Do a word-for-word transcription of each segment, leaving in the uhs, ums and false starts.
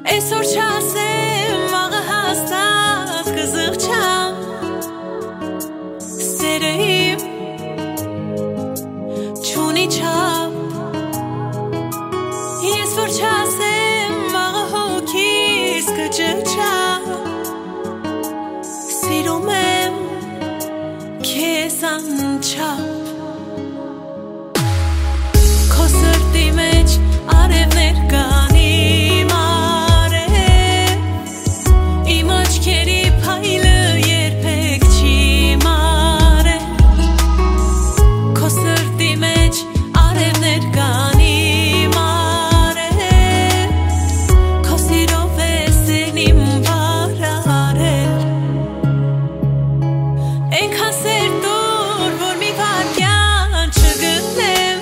Այսօր չասեմ, վաղը հաստատ կզղջամ Սերը իմ չունի չափ Ես որ չասեմ, վաղը հոգիս կճչամ Սիրում եմ քեզ անչափ Քո սրտի մեջ արևներ կան իմ արև Իմ աչքերի փայլը երբեք չի մարել Քո սրտի մեջ արևներ կան իմ արև Քո սիրով ես իմ վարարել Այնքան սերտոր, որ մի վարկյան չգտնեմ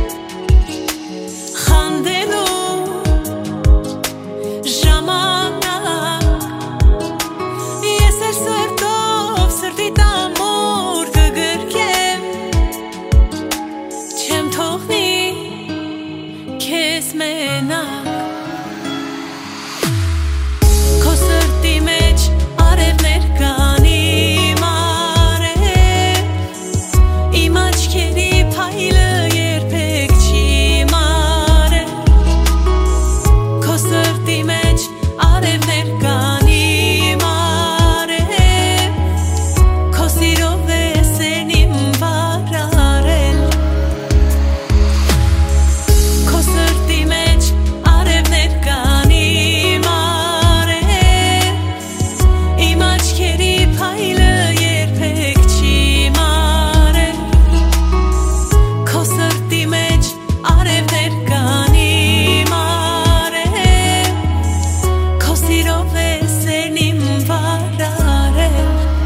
Խանդելու ժամանակ Ես էլ սրտով սրտի տամուր կգրկեմ Չեմ թողնի քեզ մենակ Քո սրտի մեջ արևներ կան իմ արև Իմ աչքերի փայլը երբեք չի մարել Քո սրտի մեջ արևներ կան իմ արև Քո սիրով ես իմ վարարել Քո սրտի մեջ արևներ կան իմ արև Իմ աչքերի փայլը երբեք չի մարել Քո սրտի մեջ արևներ կան իմ արև Քո սիրով ես իմ վարարել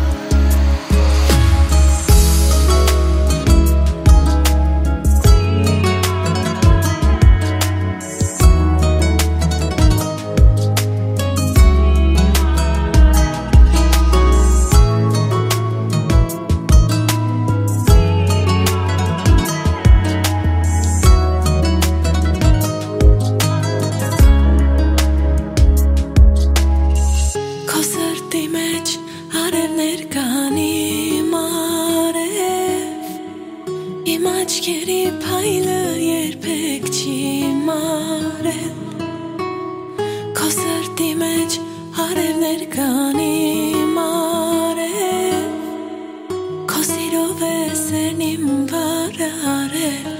Քո սրտի մեջ արևներ կան իմ արև Իմ աչքերի փայլը երբեք չի մարել Քո սրտի մեջ արևներ կան իմ արև Քո սիրով ես իմ վարարել